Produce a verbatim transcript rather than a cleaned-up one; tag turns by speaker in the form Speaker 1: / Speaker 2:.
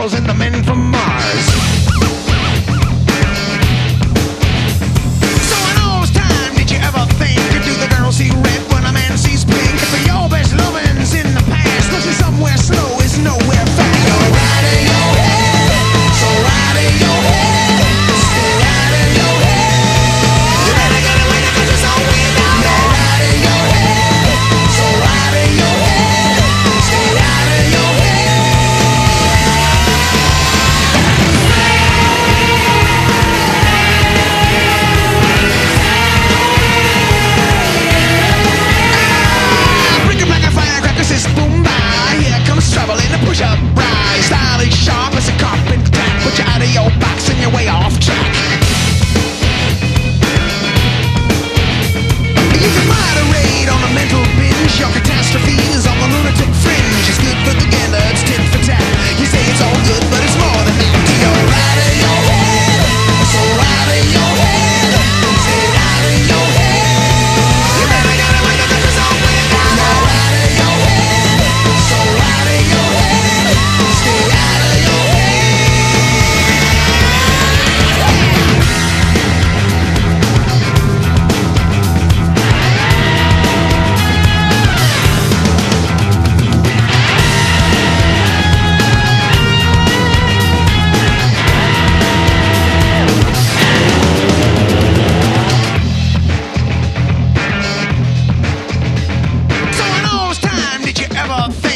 Speaker 1: Charles and the men from Mars. So I know it's time, did you ever think? Do the girls see red when a man sees pink? If your best loving's in the past, pushing somewhere slow is nowhere fast. You're right in your head, so right in your head, stay right in your head. You better get away because it's all way down. You're right in your head, so right in your head, stay right in your head. Boom by, here comes trouble in the push-up ride. Style is sharp as a carpet crack. Put you out of your box and you're way off track. You can moderate on a mental binge. Your catastrophe is on the lunatic fringe. It's good for the gander, it's tit for tat. You say it's all good, but it's more than that. You're right in your head, so right in your head, stay right in your head. You better get it right because it's all way down. You're right in your head, so right in your head, stay out of your head. So I know it's time, did you ever think?